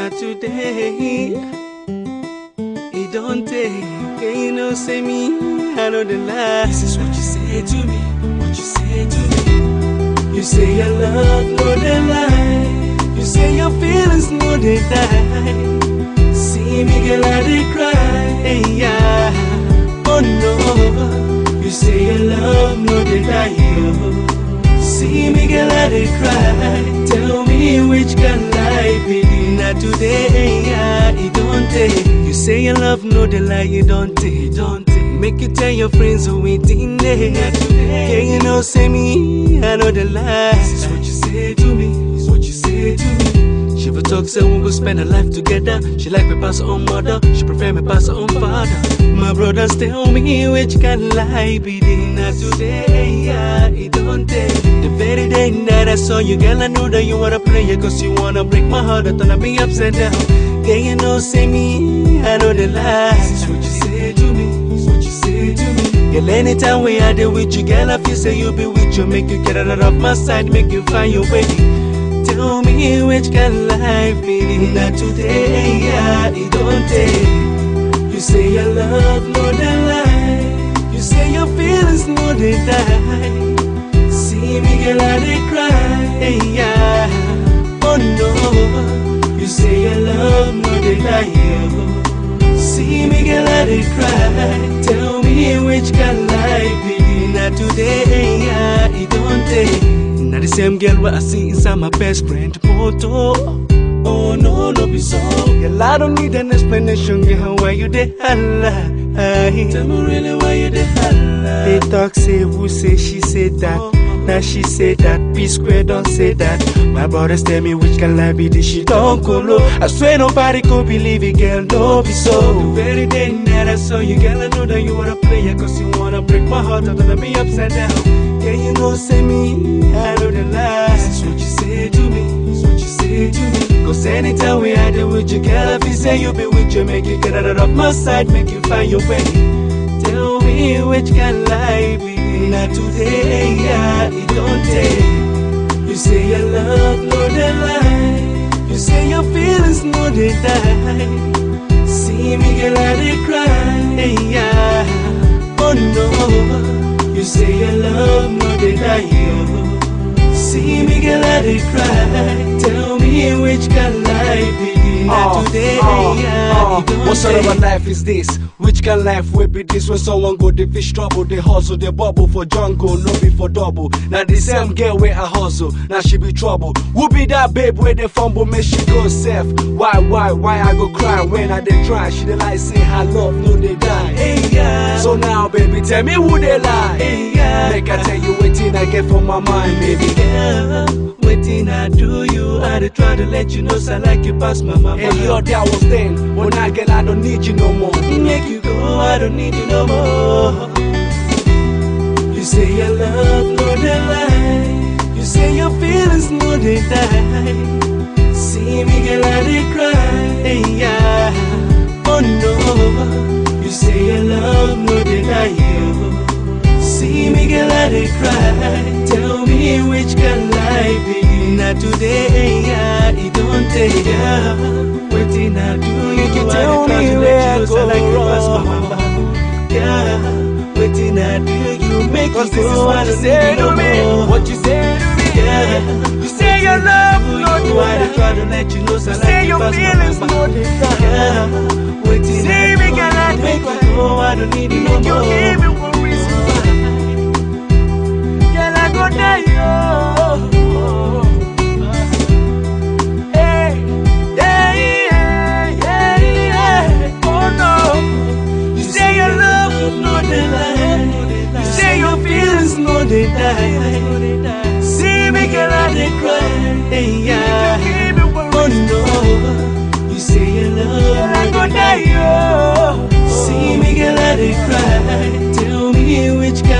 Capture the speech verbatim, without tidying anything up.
not today. It don't take, can you know say me, I know the lie. This is what you say to me, what you say to me. You say your love, no the lie. You say your feelings, no they die. See me girl, I dey cry, hey, yeah. Oh no, you say your love, no they die, oh. See me girl, I dey cry. Tell me which can lie be. Not today, yeah, it don't take. You say your love, no the lie, it don't take, it don't take. Make you tell your friends who waiting there. Not today, yeah, you know say me, I know the lie. This is what you say to me, this is what you say to me. She will talk, say we go spend her life together. She like me pass her own mother, she prefer me pass her own father. My brothers tell me which can lie be. Not today, yeah, it don't take. The very day that I saw you, girl, I knew that you were a player. Cause you wanna break my heart, I thought me upside down. Girl, you know, say me, I know the lie. This is what you say to me, this is what you say to me. Girl, anytime we are there with you, girl, I feel say you be with you. Make you get out of my side, make you find your way. Tell me which can life be. Not today, yeah, it don't take. You say your love, no the lie. You say your feelings, no they die. See me girl, I dey cry, hey, yeah. Oh no, you say your love, no they die, oh. See me girl, I dey cry. Tell me which can lie be. Not today, yeah, it don't take. Not the same girl what I see inside my best friend photo. Oh no, no be so. Girl, I don't need an explanation, girl, why you dey holla. Tell me really why you dey holla. They talk, say who say, she say that. Oh. Now she say that, P square don't say that. My brothers tell me which can lie be this, she don't go low. I swear nobody could believe it, girl, no be so. The very day that I saw you, girl, I know that you were a player. Cause you wanna break my heart, I thought me upside down. Yeah, you know, say me, I know the lie. This is what you say to me, this is what you say to me. Cause anytime we are there with you, girl, I feel say you be with you. Make you get out of my side, make you find your way. Tell me which can lie be. Not today, yeah, it don't take. You say your love, no the lie. You say your feelings, no they die. See me girl, I dey cry, hey, yeah. Oh no, you say your love, no they die, oh. See me girl, I dey cry. Tell me which can lie be. Not uh, today, uh, yeah, uh, it don't what sort of take. a life is this? Which can life will be this? When someone go the fish trouble, they hustle, they bubble for jungle, no be for double. Now the same girl where I hustle, now she be trouble. Who be that babe where they fumble, make she go safe? Why, why, why I go cry when I dey try? She dey like say her love, no they die. Hey, yeah. So now baby, tell me who they lie. Hey, yeah. Make I tell you waiting I get from my mind, baby. Yeah, waiting I do you, I dey try to let you know, so I like you past my mama. And your day was then, but now girl I don't need you no more. Make you go, I don't need you no more. You say your love, no the lie. You say your feelings, no they die. See me girl, I dey cry, hey, yeah. Oh no, you say your love, no they die, oh. See me girl, I dey cry. Tell me which can lie be. Not today, yeah, it don't take, yeah. Waiting I do you, can tell me where I go like wrong. Yeah, waiting I do you, make Cause you this is go, what I you don't say need to no me, more. what you say to me. Yeah, You say your love, no you, I dey try to let you know, so I You like say you your past my feelings, mama. no they die. Yeah, waiting See I me, do girl, I you, dey make cry. you go, I don't need you no You give me more. one reason why. Girl, I go die, oh. Hey, yeah, yeah, yeah, yeah. Oh no. You say your love, no they lie. You say your feelings, no they die. See me girl, I dey cry, hey, yeah. You give me one Oh reason no, you say your love, Girl, I no go they die, lie. oh. See me girl, I dey cry. Tell me which